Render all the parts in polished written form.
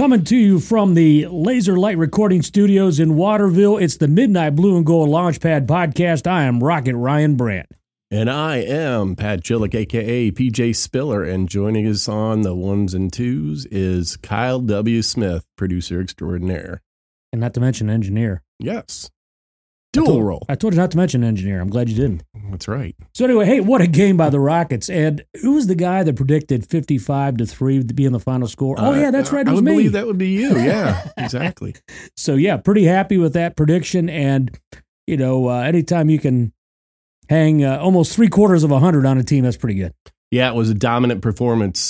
Coming to you from the Laser Light Recording Studios in Waterville, it's the Midnight Blue and Gold Launchpad Podcast. I am Rocket Ryan Brandt. And I am Pat Jillick, a.k.a. PJ Spiller, and joining us on the ones and twos is Kyle W. Smith, producer extraordinaire. And not to mention engineer. Yes. Dual role. I told you not to mention engineer. I'm glad you didn't. That's right. So anyway, hey, what a game by the Rockets. And who was the guy that predicted 55-3 to be in the final score? Oh, yeah, that's right. It was I would me. believe that would be you. Yeah, exactly. So, yeah, pretty happy with that prediction. And, you know, anytime you can hang almost 750 on a team, that's pretty good. Yeah, it was a dominant performance.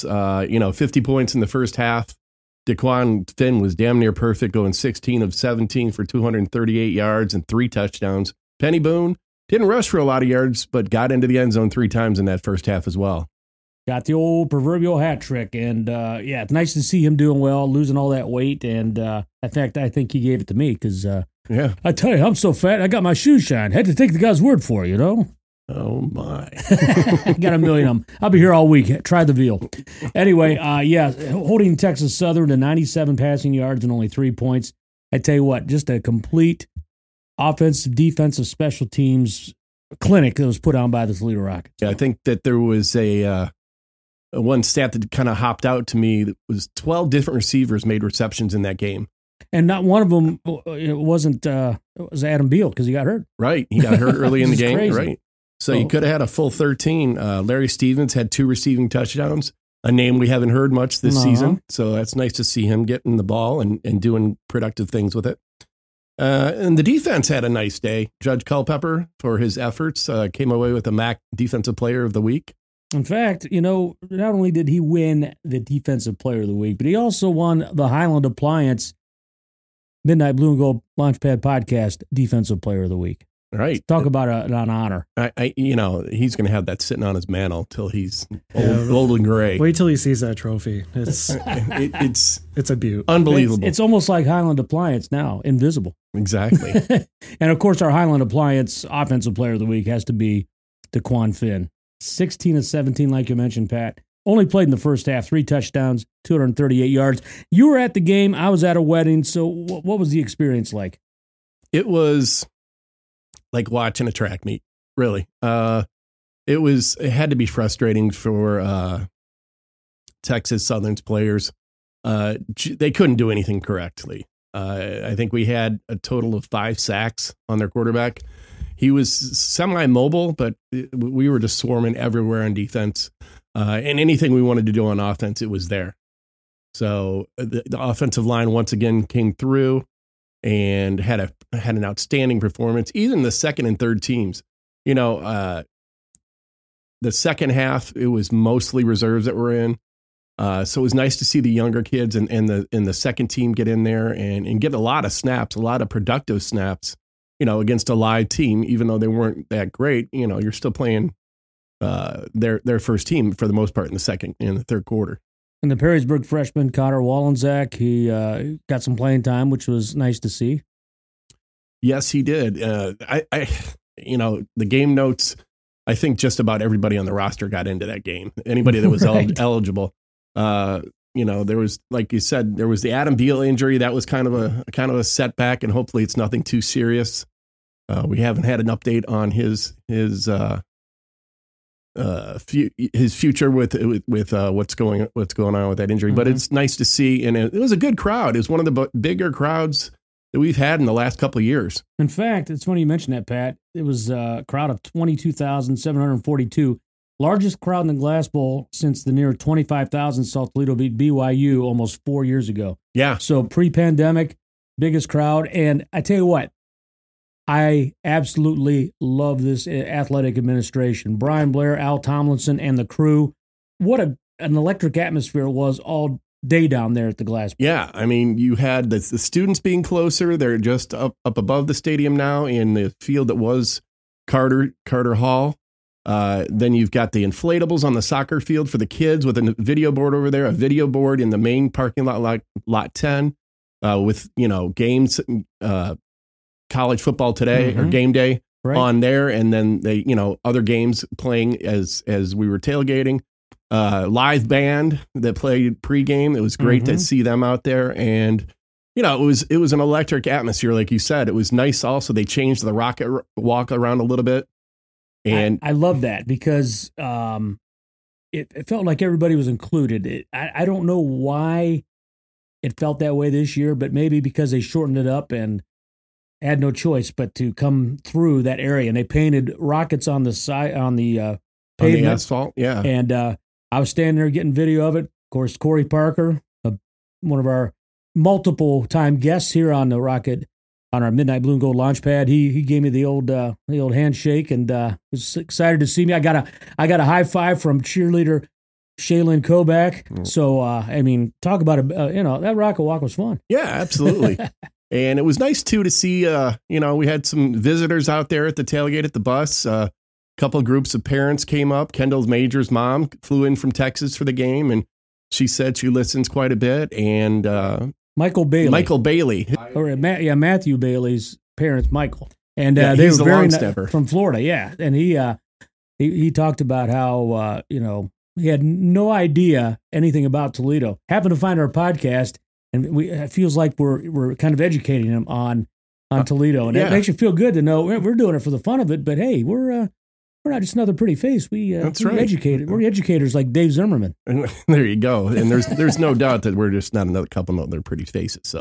50 points in the first half. Daquan Finn was damn near perfect, going 16 of 17 for 238 yards and 3 touchdowns. Penny Boone didn't rush for a lot of yards, but got into the end zone 3 times in that first half as well. Got the old proverbial hat trick. And, it's nice to see him doing well, losing all that weight. And, in fact, I think he gave it to me because, I tell you, I'm so fat, I got my shoes shined. Had to take the guy's word for it, you know? Oh, my. Got a million of them. I'll be here all week. Try the veal. Anyway, holding Texas Southern to 97 passing yards and only 3 points. I tell you what, just a complete offensive, defensive, special teams clinic that was put on by the Toledo Rockets. Yeah, I think that there was a one stat that kind of hopped out to me. That was 12 different receivers made receptions in that game. And not one of them was Adam Beal because he got hurt. Right. He got hurt early in the game. Crazy. Right. So you could have had a full 13. Larry Stevens had 2 receiving touchdowns, a name we haven't heard much this season. So that's nice to see him getting the ball and doing productive things with it. And the defense had a nice day. Judge Culpepper, for his efforts, came away with the MAC Defensive Player of the Week. In fact, not only did he win the Defensive Player of the Week, but he also won the Highland Appliance Midnight Blue and Gold Launchpad Podcast Defensive Player of the Week. Right. Talk about an honor. He's going to have that sitting on his mantle till he's old and gray. Wait till he sees that trophy. It's a beaut. Unbelievable. It's almost like Highland Appliance now, invisible. Exactly. And of course, our Highland Appliance Offensive Player of the Week has to be Daquan Finn. 16 of 17, like you mentioned, Pat. Only played in the first half, 3 touchdowns, 238 yards. You were at the game. I was at a wedding. So what was the experience like? It was like watching a track meet, really. It had to be frustrating for Texas Southern's players. They couldn't do anything correctly. I think we had a total of 5 sacks on their quarterback. He was semi-mobile, but we were just swarming everywhere on defense. And anything we wanted to do on offense, it was there. So the offensive line once again came through and had an outstanding performance. Even the second and third teams, the second half, it was mostly reserves that were in. So it was nice to see the younger kids and the second team get in there and get a lot of snaps, a lot of productive snaps, against a live team, even though they weren't that great. You're still playing their first team for the most part in the third quarter. And the Perrysburg freshman, Connor Wallenczak, he got some playing time, which was nice to see. Yes, he did. The game notes, I think just about everybody on the roster got into that game. Anybody that was eligible. There was, like you said, there was the Adam Beal injury. That was kind of a setback, and hopefully it's nothing too serious. We haven't had an update on his future with what's going on with that injury, but it's nice to see, and it was a good crowd. It was one of the bigger crowds that we've had in the last couple of years. In fact, it's funny you mentioned that, Pat. It was a crowd of 22,742, largest crowd in the Glass Bowl since the near 25,000 saw Toledo beat BYU almost 4 years ago. Yeah. So pre-pandemic, biggest crowd, and I tell you what, I absolutely love this athletic administration. Brian Blair, Al Tomlinson, and the crew. What an electric atmosphere it was all day down there at the Glass Bowl. Yeah, I mean, you had the students being closer. They're just up above the stadium now in the field that was Carter Hall. Then you've got the inflatables on the soccer field for the kids with a video board over there, a video board in the main parking lot, lot 10, with, games, college football today or game day on there. And then they, other games playing as we were tailgating. live band that played pregame. It was great to see them out there. And, you know, it was an electric atmosphere, like you said. It was nice also. They changed the rocket walk around a little bit. And I love that because it felt like everybody was included. I don't know why it felt that way this year, but maybe because they shortened it up and had no choice but to come through that area. And they painted rockets on the side, on the pavement. On the asphalt, yeah. And I was standing there getting video of it. Of course, Corey Parker, one of our multiple-time guests here on the Rocket, on our Midnight Blue and Gold launch pad, he gave me the old handshake and was excited to see me. I got a high five from cheerleader Shaylin Koback. So I mean, talk about that rocket walk was fun. Yeah, absolutely. And it was nice too to see. We had some visitors out there at the tailgate at the bus. A couple of groups of parents came up. Kendall Major's mom flew in from Texas for the game, and she said she listens quite a bit. And Michael Bailey. Or Matthew Bailey's parents, Michael. And they were very from Florida, yeah. And he talked about how he had no idea anything about Toledo. Happened to find our podcast, and it feels like we're kind of educating him on Toledo, and it makes you feel good to know we're doing it for the fun of it. But hey, we're not just another pretty face. We're educated. We're educators like Dave Zimmerman. And there you go. And there's no doubt that we're just not another couple of other pretty faces. So,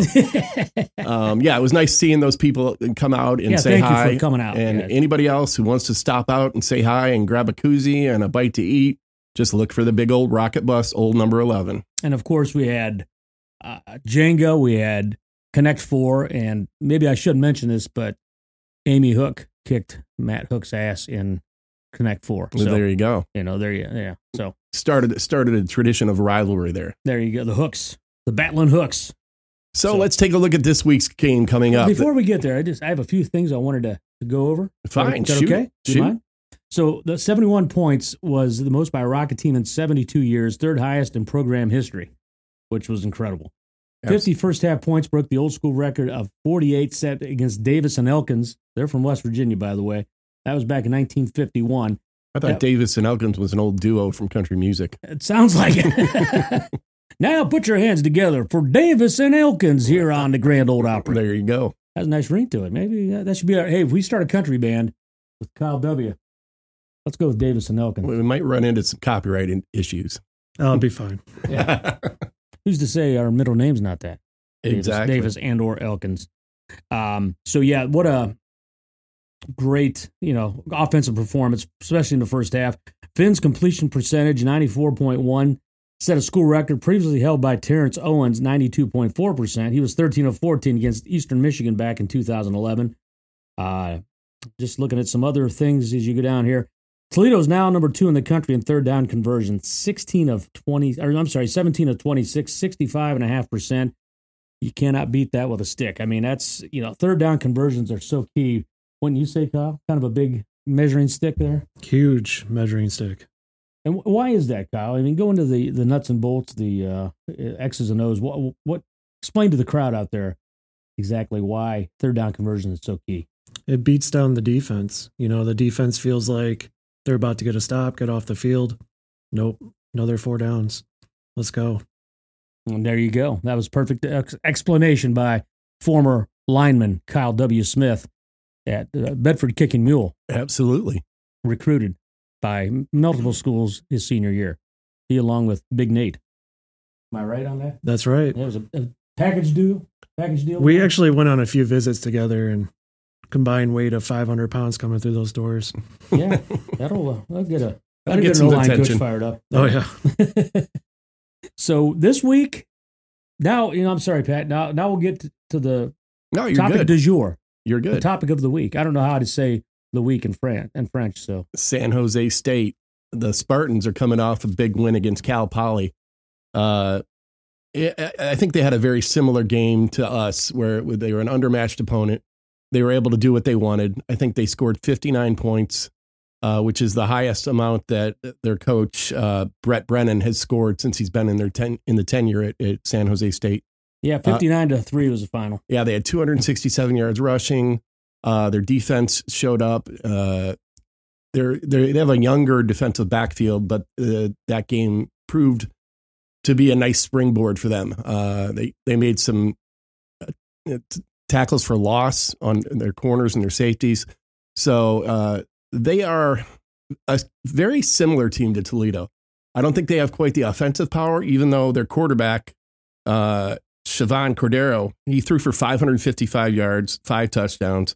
it was nice seeing those people come out and say hi. Thank you for coming out. And anybody else who wants to stop out and say hi and grab a koozie and a bite to eat, just look for the big old rocket bus, old number 11. And of course, we had Jenga, we had Connect 4, and maybe I shouldn't mention this, but Amy Hook kicked Matt Hook's ass in Connect 4. So, there you go. So started a tradition of rivalry there. There you go. The Hooks, the Battling Hooks. So let's take a look at this week's game coming up. Before we get there, I have a few things I wanted to go over. Fine. Is that okay? Do you mind? So the 71 points was the most by a Rocket team in 72 years, third highest in program history, which was incredible. 50 first half points broke the old school record of 48 set against Davis and Elkins. They're from West Virginia, by the way. That was back in 1951. I thought Davis and Elkins was an old duo from country music. It sounds like it. Now put your hands together for Davis and Elkins here on the Grand Old Opry. There you go. Has a nice ring to it. Maybe that should be our, hey, if we start a country band with Kyle W., let's go with Davis and Elkins. We might run into some copyright issues. I'll be fine. Yeah. Who's to say our middle name's not that? Exactly. Davis and or Elkins. What a great, offensive performance, especially in the first half. Finn's completion percentage, 94.1, set a school record previously held by Terrence Owens, 92.4%. He was 13 of 14 against Eastern Michigan back in 2011. Just looking at some other things as you go down here. Toledo's now number 2 in the country in third down conversion, 17 of 26, 65.5%. You cannot beat that with a stick. I mean, that's, third down conversions are so key. Wouldn't you say, Kyle? Kind of a big measuring stick there? Huge measuring stick. And why is that, Kyle? I mean, go into the nuts and bolts, the X's and O's. What? Explain to the crowd out there exactly why third down conversion is so key. It beats down the defense. The defense feels like they're about to get a stop, get off the field. Nope. Another 4 downs. Let's go. And there you go. That was perfect explanation by former lineman Kyle W. Smith at Bedford Kicking Mule. Absolutely. Recruited by multiple schools his senior year. He along with Big Nate. Am I right on that? That's right. It was a package deal? We actually went on a few visits together and combined weight of 500 pounds coming through those doors. Yeah, that'll get some attention. Fired up. Oh, yeah. So this week, now, I'm sorry, Pat. Now we'll get to the topic du jour. You're good. The topic of the week. I don't know how to say the week in French. So San Jose State, the Spartans are coming off a big win against Cal Poly. I think they had a very similar game to us where they were an undermatched opponent. They were able to do what they wanted. I think they scored 59 points, which is the highest amount that their coach, Brett Brennan, has scored since he's been in the tenure at San Jose State. Yeah, 59-3 was the final. Yeah, they had 267 yards rushing. Their defense showed up. They they have a younger defensive backfield, but that game proved to be a nice springboard for them. They made some tackles for loss on their corners and their safeties. So they are a very similar team to Toledo. I don't think they have quite the offensive power, even though their quarterback, Sivan Cordero, he threw for 555 yards, 5 touchdowns.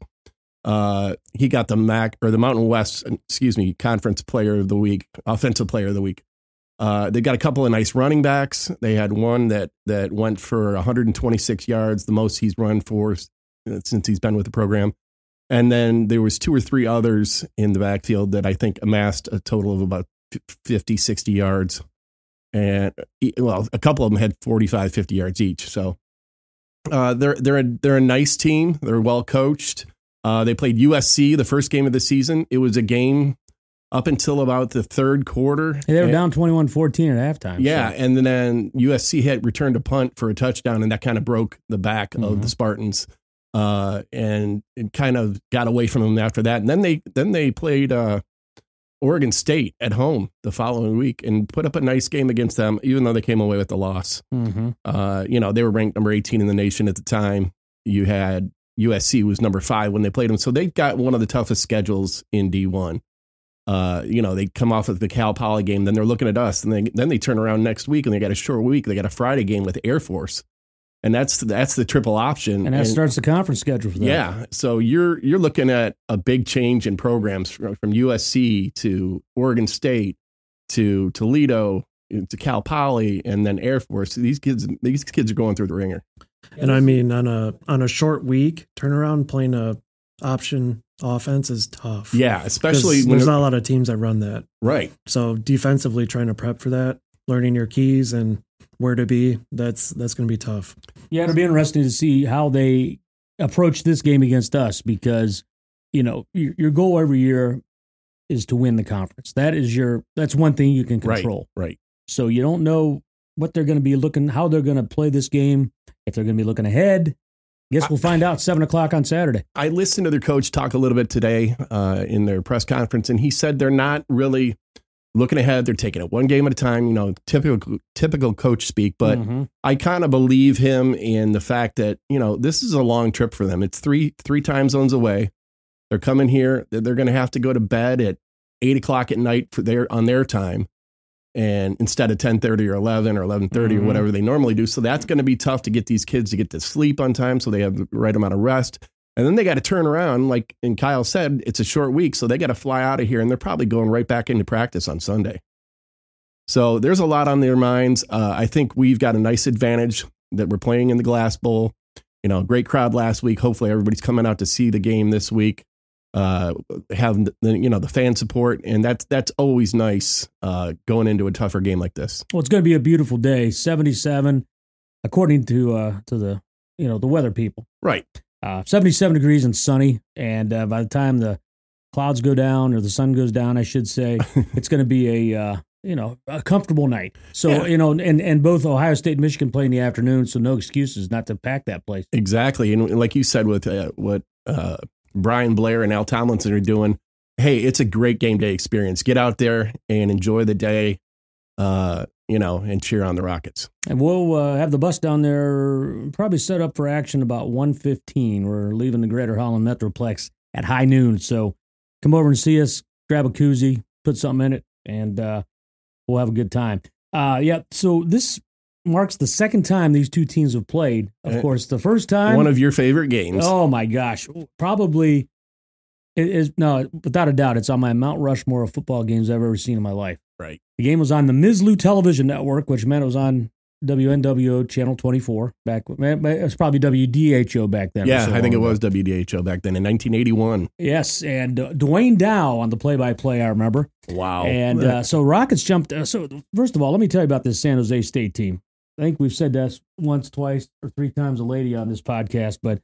He got the Mountain West, Conference Player of the Week, Offensive Player of the Week. They got a couple of nice running backs. They had one that went for 126 yards, the most he's run for since he's been with the program. And then there was 2 or 3 others in the backfield that I think amassed a total of about 50, 60 yards. And well, a couple of them had 45, 50 yards each. So they're a nice team. They're well coached. They played USC the first game of the season. It was a game up until about the third quarter. They were down 21-14 at halftime. Yeah, so. And then USC had returned a punt for a touchdown, and that kind of broke the back of the Spartans. And it kind of got away from them after that. And then they played Oregon State at home the following week and put up a nice game against them, even though they came away with the loss. Mm-hmm. They were ranked number 18 in the nation at the time. You had USC was number 5 when they played them. So they got one of the toughest schedules in D1. They come off of the Cal Poly game, then they're looking at us, and then they turn around next week and they got a short week. They got a Friday game with Air Force. And that's the triple option. And that starts the conference schedule for them. Yeah. So you're looking at a big change in programs from USC to Oregon State to Toledo to Cal Poly and then Air Force. These kids are going through the ringer. And I mean, on a short week, turnaround playing a option offense is tough. Yeah, especially when there's not a lot of teams that run that. Right. So defensively, trying to prep for that, learning your keys and where to be, that's going to be tough. Yeah, it'll be interesting to see how they approach this game against us because, your goal every year is to win the conference. That's one thing you can control. Right. So you don't know what they're going to be how they're going to play this game, if they're going to be looking ahead. Guess we'll find out 7:00 on Saturday. I listened to their coach talk a little bit today in their press conference, and he said they're not really looking ahead. They're taking it one game at a time, typical coach speak. But I kind of believe him in the fact that, this is a long trip for them. It's three time zones away. They're coming here. They're going to have to go to bed at 8:00 at night on their time. And instead of 10:30 or 11 or 11:30 or whatever they normally do. So that's going to be tough to get these kids to get to sleep on time so they have the right amount of rest. And then they got to turn around, like and Kyle said, it's a short week, so they got to fly out of here, and they're probably going right back into practice on Sunday. So there's a lot on their minds. I think we've got a nice advantage that we're playing in the Glass Bowl. Great crowd last week. Hopefully everybody's coming out to see the game this week. Have the fan support, and that's always nice going into a tougher game like this. Well, it's going to be a beautiful day, 77, according to the the weather people. Right. 77 degrees and sunny, and by the time the clouds go down or the sun goes down, I should say, it's going to be a comfortable night. So and both Ohio State and Michigan play in the afternoon, so no excuses not to pack that place. Exactly, and like you said with what Brian Blair and Al Tomlinson are doing, hey, it's a great game day experience. Get out there and enjoy the day, and cheer on the Rockets. And we'll have the bus down there probably set up for action about 1:15. We're leaving the Greater Holland Metroplex at high noon. So come over and see us, grab a koozie, put something in it, and we'll have a good time. So this marks the second time these two teams have played. Of course, the first time. One of your favorite games. Oh, my gosh. Probably, without a doubt, it's on my Mount Rushmore of football games I've ever seen in my life. Right. The game was on the Mizlu Television Network, which meant it was on WNWO Channel 24. It was probably WDHO back then. Yeah, I think it was WDHO back then in 1981. Yes, and Dwayne Dow on the play-by-play, I remember. Wow. And so Rockets jumped. So first of all, let me tell you about this San Jose State team. I think we've said that once, twice, or 3 times a lady on this podcast, but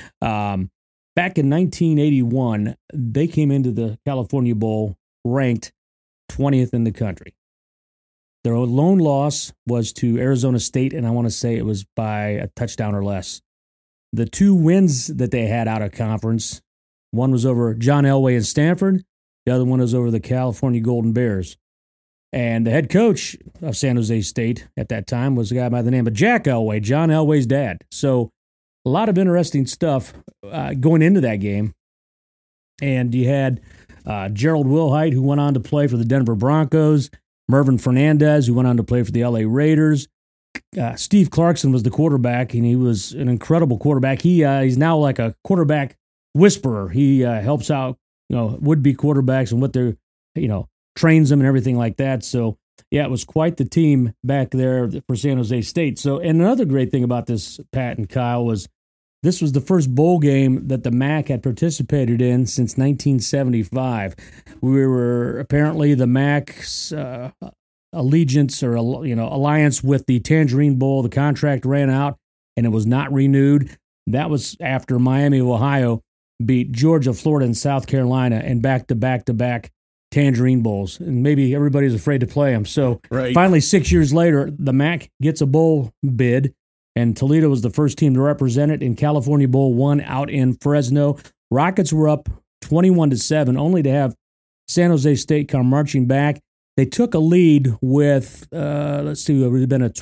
back in 1981, they came into the California Bowl ranked 20th in the country. Their lone loss was to Arizona State, and I want to say it was by a touchdown or less. The 2 wins that they had out of conference, one was over John Elway in Stanford, The other one was over the California Golden Bears. And the head coach of San Jose State at that time was a guy by the name of Jack Elway, John Elway's dad. So a lot of interesting stuff going into that game. And you had Gerald Wilhite, who went on to play for the Denver Broncos, Mervin Fernandez, who went on to play for the LA Raiders. Steve Clarkson was the quarterback, and he was an incredible quarterback. He's now like a quarterback whisperer. He helps out, would-be quarterbacks and what they're, trains them and everything like that. So, yeah, it was quite the team back there for San Jose State. So, and another great thing about this, Pat and Kyle, was this was the first bowl game that the MAC had participated in since 1975. We were apparently the MAC's allegiance or alliance with the Tangerine Bowl. The contract ran out and it was not renewed. That was after Miami of Ohio beat Georgia, Florida, and South Carolina in back-to-back Tangerine Bowls, and maybe everybody's afraid to play them. So Finally, 6 years later, the MAC gets a bowl bid, and Toledo was the first team to represent it in California Bowl 1 out in Fresno. Rockets were up 21-7, only to have San Jose State come marching back. They took a lead with, it would have been a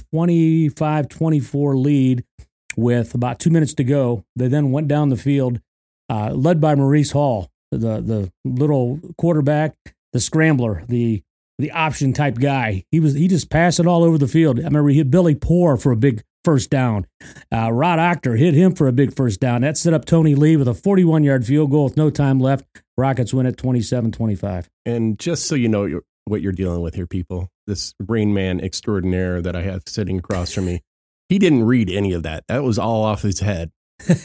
25-24 lead with about 2 minutes to go. They then went down the field, led by Maurice Hall, the little quarterback, the scrambler, the option type guy. He just passed it all over the field. I remember he hit Billy Poore for a big first down. Rod Octor hit him for a big first down. That set up Tony Lee with a 41-yard field goal with no time left. Rockets win at 27-25. And just so you know what you're dealing with here, people, this brain man extraordinaire that I have sitting across from me, he didn't read any of that. That was all off his head.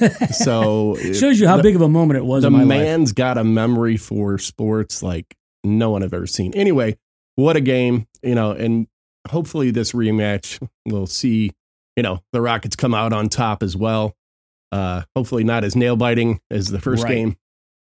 So it shows you how big of a moment it was in my life. The man's got a memory for sports like no one I've ever seen. Anyway, what a game, and hopefully this rematch we'll see, the Rockets come out on top as well. Hopefully not as nail biting as the first game.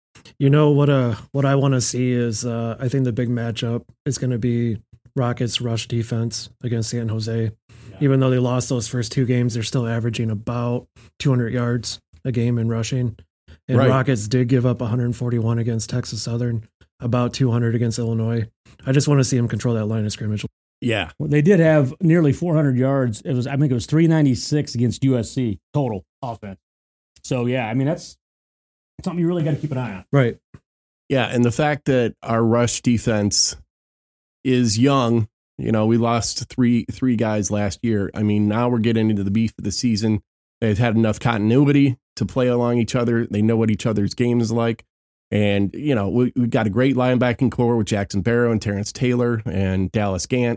What I want to see is I think the big matchup is going to be Rockets rush defense against San Jose. Yeah. Even though they lost those first two games, they're still averaging about 200 yards a game in rushing. And Rockets did give up 141 against Texas Southern, about 200 against Illinois. I just want to see them control that line of scrimmage. Yeah. Well, they did have nearly 400 yards. I think it was 396 against USC total offense. So, yeah, I mean, that's something you really got to keep an eye on. Right. Yeah, and the fact that our rush defense is young, we lost three guys last year. I mean, now we're getting into the beef of the season. They've had enough continuity to play along each other. They know what each other's game is like. And, we've got a great linebacking core with Jackson Barrow and Terrence Taylor and Dallas Gant.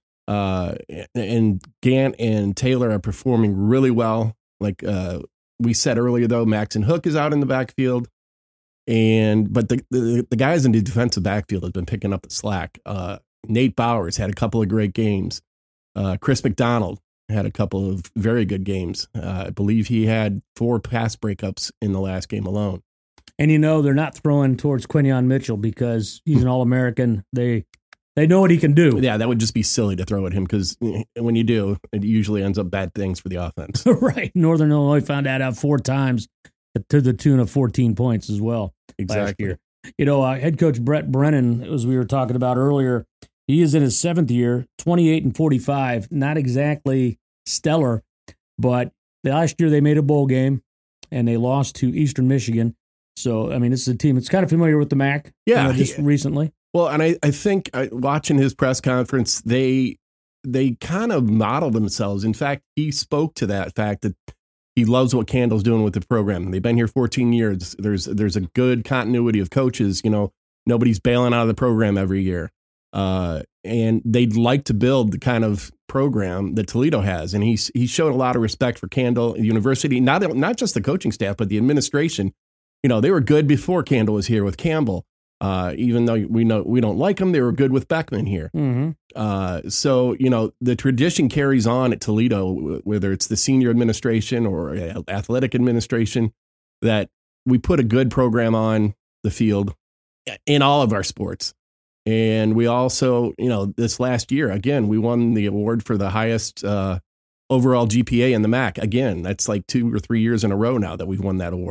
And Gant and Taylor are performing really well. Like we said earlier, though, Maxon Hook is out in the backfield. But the guys in the defensive backfield have been picking up the slack. Nate Bowers had a couple of great games. Chris McDonald had a couple of very good games. I believe he had 4 pass breakups in the last game alone. And they're not throwing towards Quinyon Mitchell because he's an All-American. They know what he can do. Yeah, that would just be silly to throw at him because when you do, it usually ends up bad things for the offense. Right. Northern Illinois found that out 4 times to the tune of 14 points as well. Exactly. Last year. Head coach Brett Brennan, as we were talking about earlier, he is in his 7th year, 28-45. Not exactly stellar, but last year they made a bowl game and they lost to Eastern Michigan. So, I mean, this is a team that's kind of familiar with the MAC. Yeah. Just recently. Well, and I think watching his press conference, they kind of modeled themselves. In fact, he spoke to that fact that he loves what Candle's doing with the program. They've been here 14 years. There's a good continuity of coaches. Nobody's bailing out of the program every year. And they'd like to build the kind of program that Toledo has. And he showed a lot of respect for Candle University, not just the coaching staff, but the administration. They were good before Candle was here with Campbell. Even though we don't like them, they were good with Beckman here. Mm-hmm. So, the tradition carries on at Toledo, whether it's the senior administration or athletic administration, that we put a good program on the field in all of our sports. And we also, this last year, again, we won the award for the highest overall GPA in the MAC. Again, that's like 2 or 3 years in a row now that we've won that award.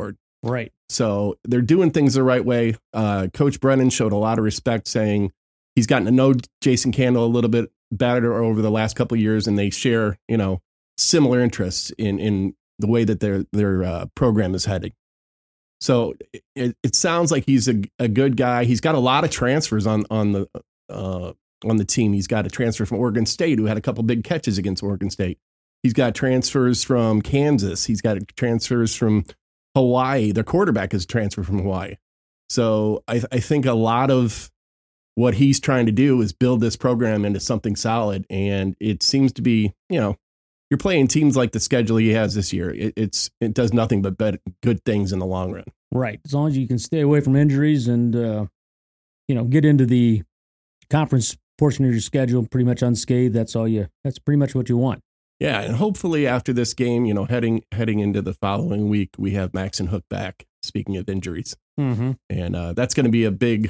Right. So they're doing things the right way. Coach Brennan showed a lot of respect, saying he's gotten to know Jason Candle a little bit better over the last couple of years, and they share, similar interests in the way that their program is heading. So it sounds like he's a good guy. He's got a lot of transfers on the team. He's got a transfer from Oregon State who had a couple big catches against Oregon State. He's got transfers from Kansas. He's got transfers from Hawaii. Their quarterback is transferred from Hawaii. So I think a lot of what he's trying to do is build this program into something solid. And it seems to be, you're playing teams like the schedule he has this year. It does nothing but good things in the long run. Right. As long as you can stay away from injuries and, get into the conference portion of your schedule pretty much unscathed, that's pretty much what you want. Yeah. And hopefully after this game, heading into the following week, we have Max and Hook back, speaking of injuries. Mm-hmm. And that's going to be a big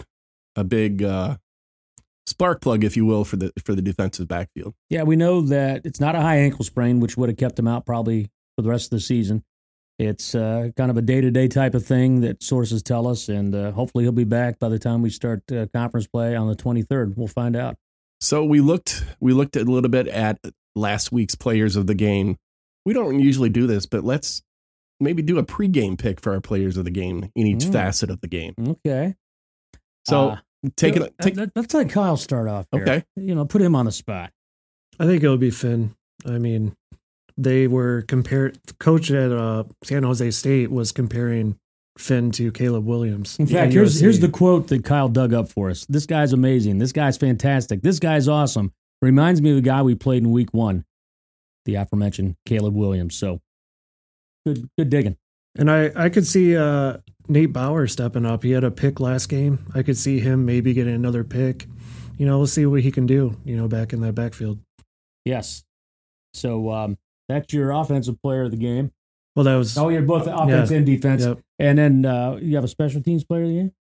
spark plug, if you will, for the defensive backfield. Yeah, we know that it's not a high ankle sprain, which would have kept him out probably for the rest of the season. It's kind of a day-to-day type of thing that sources tell us, and hopefully he'll be back by the time we start conference play on the 23rd. We'll find out. So we looked a little bit at last week's players of the game. We don't usually do this, but let's maybe do a pregame pick for our players of the game in each facet of the game. Okay. So let's let Kyle start off here. Okay. Put him on the spot. I think it would be Finn. I mean, they were compared. Coach at San Jose State was comparing Finn to Caleb Williams. In fact, here's the quote that Kyle dug up for us. This guy's amazing. This guy's fantastic. This guy's awesome. Reminds me of the guy we played in week 1, the aforementioned Caleb Williams. So good digging. And I could see Nate Bauer stepping up. He had a pick last game. I could see him maybe getting another pick. We'll see what he can do, back in that backfield. Yes. So that's your offensive player of the game. Well, that was... Oh, you're both offense and defense. Yep. And then you have a special teams player of the game?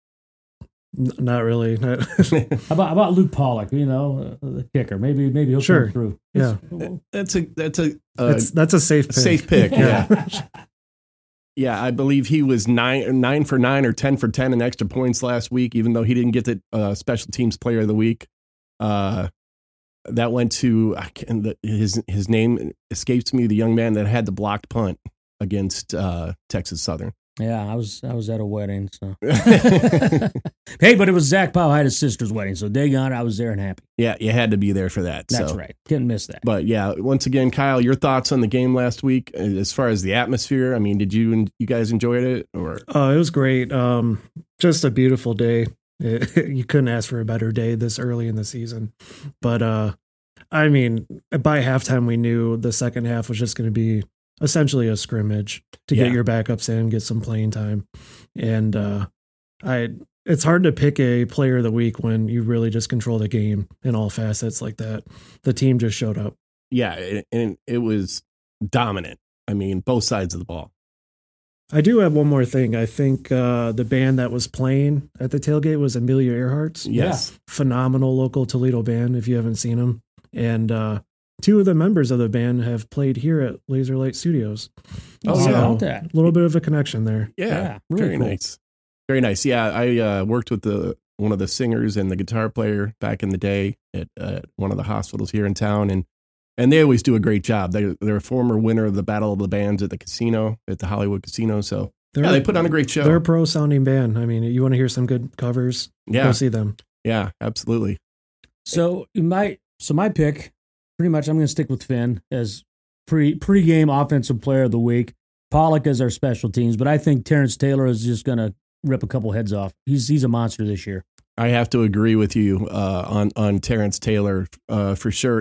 Not really. How about Luke Pollock, the kicker? Maybe he'll come through. Yeah. That's a safe pick. Safe pick, yeah. Yeah, I believe he was 9 for 9 or 10 for 10 in extra points last week, even though he didn't get the special teams player of the week. That went to his name escapes me. The young man that had the blocked punt against Texas Southern. Yeah, I was at a wedding. So hey, but it was Zach Powell had his sister's wedding, so daggone, I was there and happy. Yeah, you had to be there for that. That's right. Couldn't miss that. But yeah, once again, Kyle, your thoughts on the game last week as far as the atmosphere? I mean, did you guys enjoyed it or? Oh, it was great. Just a beautiful day. You couldn't ask for a better day this early in the season. But I mean, by halftime, we knew the second half was just going to be essentially a scrimmage to get your backups in, get some playing time. And it's hard to pick a player of the week when you really just control the game in all facets like that. The team just showed up. Yeah, and it was dominant. I mean, both sides of the ball. I do have one more thing. I think the band that was playing at the tailgate was Amelia Earhart's. Yes. Phenomenal local Toledo band if you haven't seen them. And 2 of the members of the band have played here at Laser Light Studios. Oh, so, about that. A little bit of a connection there. Yeah, really very cool. nice. Very nice. Yeah, I worked with one of the singers and the guitar player back in the day at one of the hospitals here in town, and they always do a great job. They're a former winner of the Battle of the Bands at the Hollywood Casino. So they put on a great show. They're a pro sounding band. I mean, you want to hear some good covers? Go see them. Yeah, absolutely. So my pick, pretty much, I'm going to stick with Finn as pre-game offensive player of the week. Pollock as our special teams, but I think Terrence Taylor is just going to rip a couple heads off. He's a monster this year. I have to agree with you on Terrence Taylor for sure.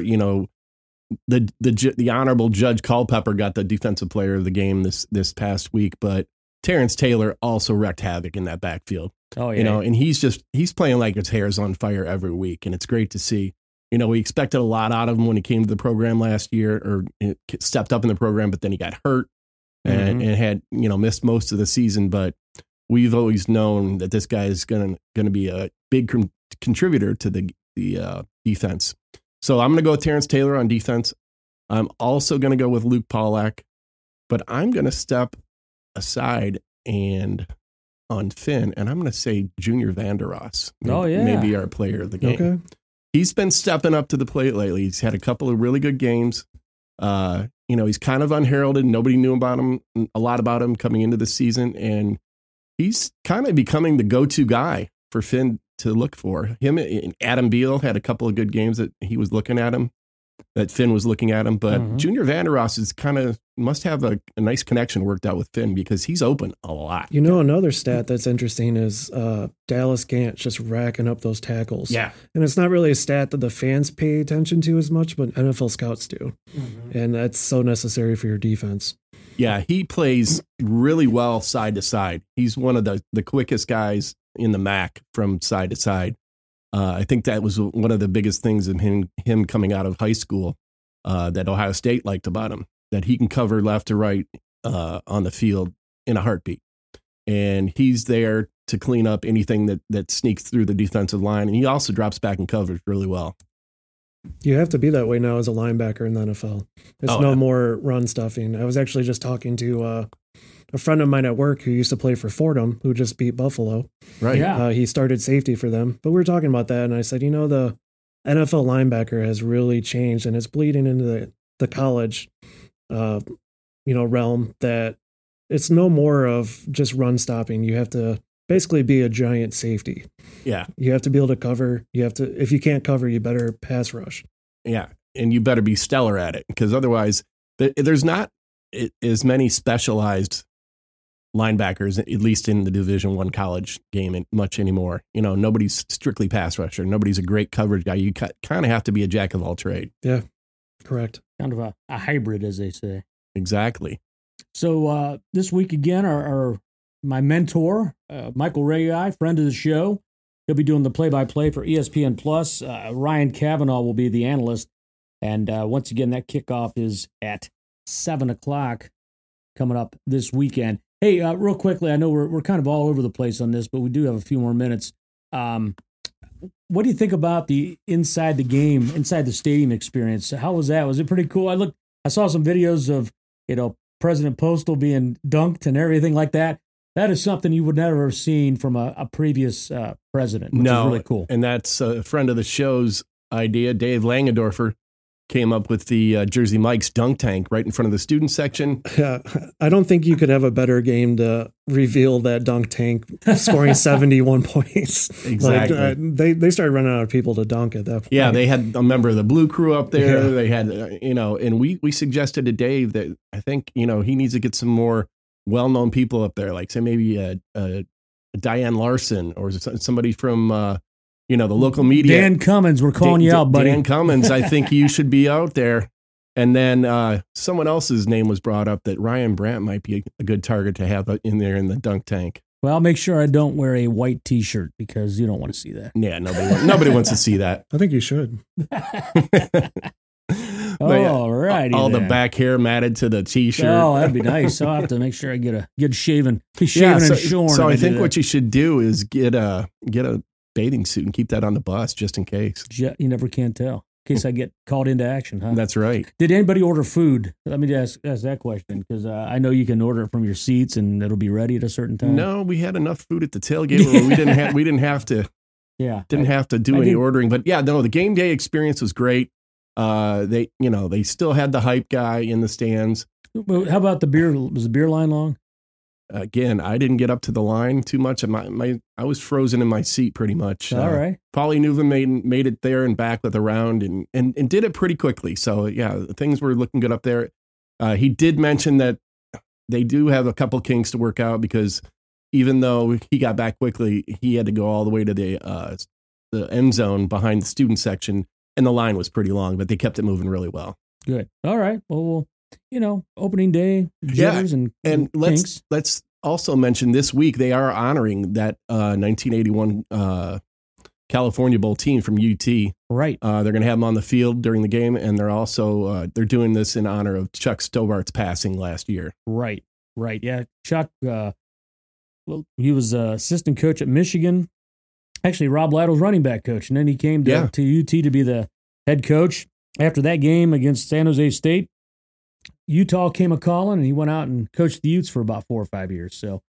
The honorable Judge Culpepper got the defensive player of the game this past week, but Terrence Taylor also wreaked havoc in that backfield. Oh yeah, and he's playing like his hair is on fire every week, and it's great to see. We expected a lot out of him when he came to the program last year, or stepped up in the program, but then he got hurt and had missed most of the season. But we've always known that this guy is going to be a big contributor to the defense. So I'm going to go with Terrence Taylor on defense. I'm also going to go with Luke Pollock, but I'm going to step aside and on Finn, and I'm going to say Junior Vanderos. Yeah. Maybe our player of the game. Okay. He's been stepping up to the plate lately. He's had a couple of really good games. He's kind of unheralded. Nobody knew a lot about him coming into the season, and he's kind of becoming the go-to guy for Finn to look for. Him and Adam Beal had a couple of good games that he was looking at him, that Finn was looking at him. But Junior Vanderos is must have a nice connection worked out with Finn because he's open a lot. Another stat that's interesting is Dallas Gant just racking up those tackles. Yeah. And it's not really a stat that the fans pay attention to as much, but NFL scouts do. And that's so necessary for your defense. Yeah, he plays really well side to side. He's one of the quickest guys in the MAC from side to side. I think that was one of the biggest things of him coming out of high school that Ohio State liked about him, that he can cover left to right on the field in a heartbeat. And he's there to clean up anything that sneaks through the defensive line. And he also drops back and covers really well. You have to be that way now as a linebacker in the NFL. It's more run stuffing. I was actually just talking to a friend of mine at work who used to play for Fordham, who just beat Buffalo. Right. Yeah. He started safety for them. But we were talking about that, and I said, the NFL linebacker has really changed, and it's bleeding into the college, realm, that it's no more of just run stopping. You have to basically be a giant safety. Yeah. You have to be able to cover. If you can't cover, you better pass rush. Yeah. And you better be stellar at it, because otherwise there's not as many specialized linebackers, at least in the Division I college game, much anymore. Nobody's strictly pass rusher. Nobody's a great coverage guy. You kind of have to be a jack of all trade. Yeah, correct. Kind of a hybrid, as they say. Exactly. So this week again, my mentor, Michael Ray, friend of the show, he'll be doing the play-by-play for ESPN Plus. Ryan Kavanaugh will be the analyst. And once again, that kickoff is at 7 o'clock coming up this weekend. Hey, real quickly, I know we're kind of all over the place on this, but we do have a few more minutes. What do you think about the inside the stadium experience? How was that? Was it pretty cool? I saw some videos of, President Postal being dunked and everything like that. That is something you would never have seen from a previous president, which is really cool. And that's a friend of the show's idea. Dave Langendorfer came up with the Jersey Mike's dunk tank right in front of the student section. Yeah, I don't think you could have a better game to reveal that dunk tank scoring 71 points. Exactly. They started running out of people to dunk at that point. Yeah, they had a member of the Blue Crew up there. Yeah. They had, and we suggested to Dave that I think, he needs to get some more well-known people up there, like say maybe Diane Larson or somebody from the local media. Dan Cummins, we're calling you out, buddy. Dan Cummins, I think you should be out there. And then someone else's name was brought up that Ryan Brandt might be a good target to have in there in the dunk tank. Well, I'll make sure I don't wear a white T-shirt because you don't want to see that. Yeah, nobody wants to see that. I think you should. All righty. All the back hair matted to the T-shirt. Oh, that'd be nice. I'll have to make sure I get a good shaven. Be shaven and shorn. So I think what you should do is get a bathing suit and keep that on the bus just in case. You never can tell. In case I get called into action, huh? That's right. Did anybody order food? Let me ask that question, because I know you can order it from your seats and it'll be ready at a certain time. No, we had enough food at the tailgate where we didn't have to. Yeah, didn't have to do any ordering. But yeah, no, the game day experience was great. They still had the hype guy in the stands. How about the beer? Was the beer line long? Again, I didn't get up to the line too much. I was frozen in my seat pretty much. All right. Paulie Newman made it there and back with a round and did it pretty quickly. So yeah, things were looking good up there. He did mention that they do have a couple kinks to work out, because even though he got back quickly, he had to go all the way to the end zone behind the student section, and the line was pretty long, but they kept it moving really well. Good. All right. Well, opening day jitters and kinks. Let's also mention this week they are honoring that 1981 California Bowl team from UT. Right. They're going to have them on the field during the game, and they're also they're doing this in honor of Chuck Stobart's passing last year. Right. Yeah, Chuck. He was assistant coach at Michigan. Actually, Rob Lytle's running back coach, and then he came to UT to be the head coach. After that game against San Jose State, Utah came a-calling, and he went out and coached the Utes for about 4 or 5 years. So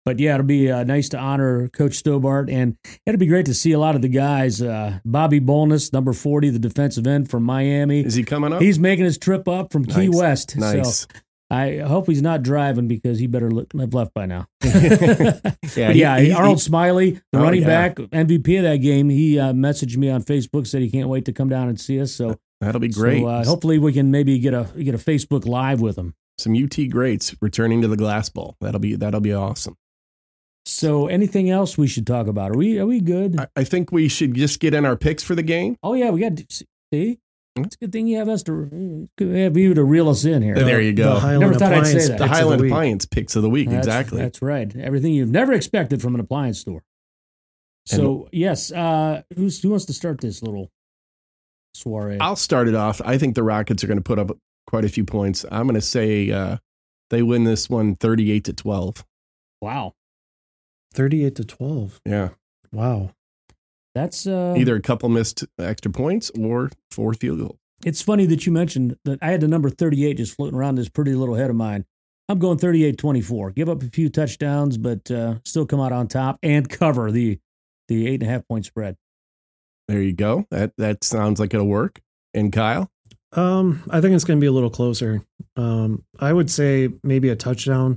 But yeah, it'll be nice to honor Coach Stobart, and it'll be great to see a lot of the guys. Bobby Bolness, number 40, the defensive end from Miami. Is he coming up? He's making his trip up from Key West. Nice. So I hope he's not driving because he better have left by now. Arnold Smiley, the running back, MVP of that game, he messaged me on Facebook, said he can't wait to come down and see us. So that'll be great. So, hopefully we can maybe get a Facebook Live with him. Some UT greats returning to the Glass Bowl. That'll be awesome. So anything else we should talk about? Are we good? I think we should just get in our picks for the game. Oh yeah, we got to see. It's a good thing you have you to reel us in here. There you go. Never thought I'd say that. The Highland Appliance picks of the week. Exactly. That's right. Everything you've never expected from an appliance store. So yes, who wants to start this little soiree? I'll start it off. I think the Rockets are going to put up quite a few points. I'm going to say they win this one 38-12. Wow. 38-12. Yeah. Wow. That's either a couple missed extra points or 4 field goals. It's funny that you mentioned that I had the number 38 just floating around this pretty little head of mine. I'm going 38-24. Give up a few touchdowns, but still come out on top and cover the 8.5 point spread. There you go. That sounds like it'll work. And Kyle? I think it's going to be a little closer. I would say maybe a touchdown,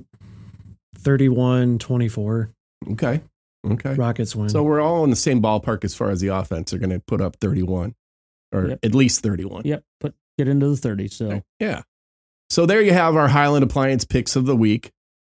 31-24. Okay. Rockets win. So we're all in the same ballpark as far as the offense. They're going to put up 31 or at least 31. Yep. Get into the 30s. So yeah. So there you have our Highland Appliance picks of the week.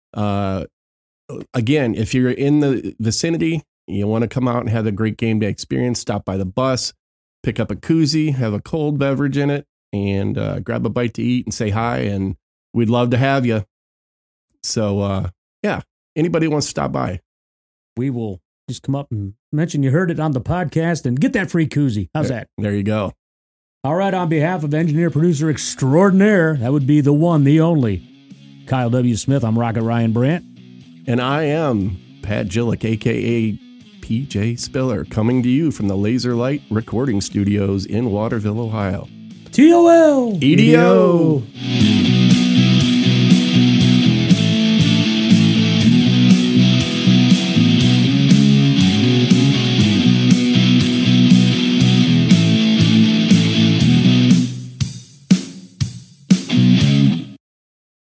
Again, if you're in the vicinity, you want to come out and have a great game day experience, stop by the bus, pick up a koozie, have a cold beverage in it, and grab a bite to eat and say hi. And we'd love to have you. So, anybody wants to stop by, we will just come up and mention you heard it on the podcast and get that free koozie. How's that? There you go. All right. On behalf of engineer, producer extraordinaire, that would be the one, the only, Kyle W. Smith. I'm Rocket Ryan Brandt. And I am Pat Gillick, a.k.a. PJ Spiller, coming to you from the Laser Light Recording Studios in Waterville, Ohio. TOL! EDO!